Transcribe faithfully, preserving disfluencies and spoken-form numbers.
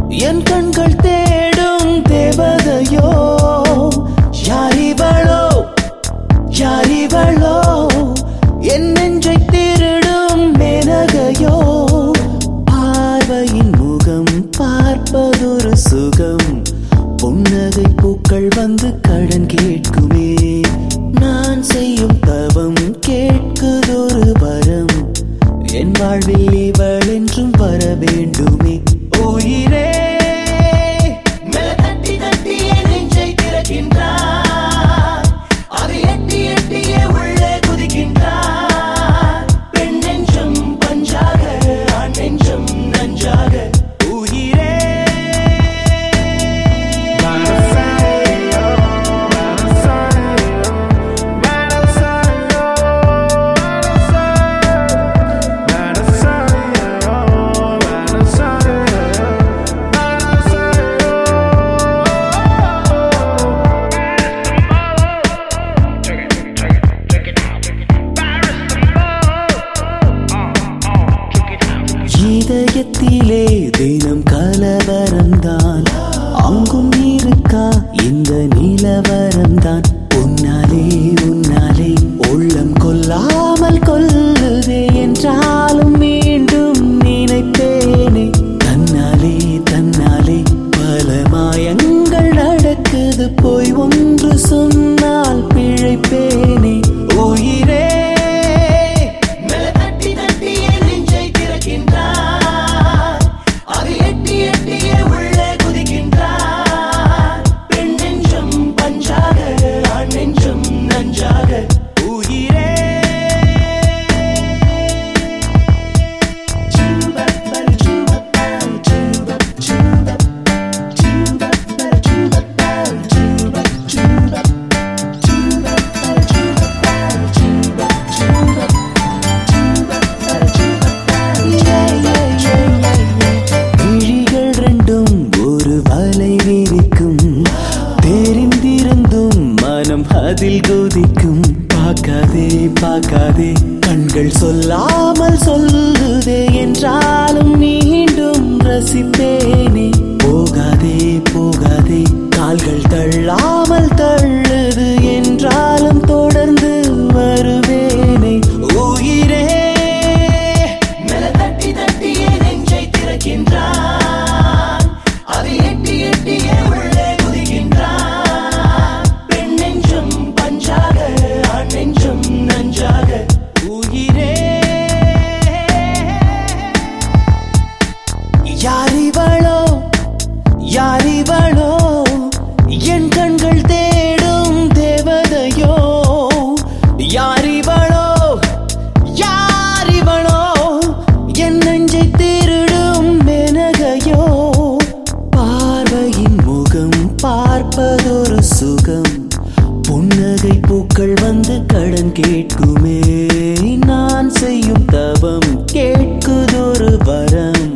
என் கண்கள் தேடும் தேவதையோ யாரிவளோ யாரிவளோ என் நெஞ்சை திருடும் மேனகையோ பார்வையின் முகம் பார்ப்பதொரு சுகம் புன்னகை பூக்கள் வந்து கடன் கேட்குமே நான் செய்யும் தவம் கேட்குதொரு வரம் என் வாழ்வில் இவள் என்றும் வர வேண்டுமே உயிரே மெல்ல தட்டி தட்டியே நெஞ்சை திறக்கின்றார் அது எட்டி எட்டியே உள்ளே குதிக்கின்றார் பெண் நெஞ்சம் பஞ்சாக ஆண் நெஞ்சம் நஞ்சாக உயிரே இதயத்திலே தினம் கலவரம்தான் அங்கும் இருக்கா இந்த நிலவரம்தான் உன்னாலே உன்னாலே உள்ளம் கொல்லாமல் கொல்லுதே என்றாலும் மீண்டும் நினைப்பேனே தன்னாலே தன்னாலே பல மாயங்கள் நடக்குது போய் ஒன்று சொன்னால் பிழைப்பேனே உயிரே அதில் கொதிக்கும் பார்க்காதே பார்க்காதே கண்கள் சொல்லாமல் சொல்லுதே என்றாலும் மீண்டும் ரசிப்பேனே போகாதே போகாதே கால்கள் தள்ளாமல் தள்ளுது என்றாலும் தொடர்ந்து வருவேனே உயிரே மெல்ல தட்டி தட்டியே நெஞ்சை திறக்கின்றான் அது எட்டி எட்டியே உள்ளே குதிக்கின்றான் நெஞ்சம் நஞ்சாக உயிரே யாரிவளோ யாரிவளோ என் கண்கள் தேடும் தேவதையோ யாரிவளோ யாரிவளோ என் நெஞ்சை திருடும் மேனகையோ பார்வையின் முகம் பார்ப்பதொரு சுகம் புன்னகை பூக்கள் வந்து கடன் கேட்குமே நான் செய்யும் தவம் கேட்குதொரு வரம்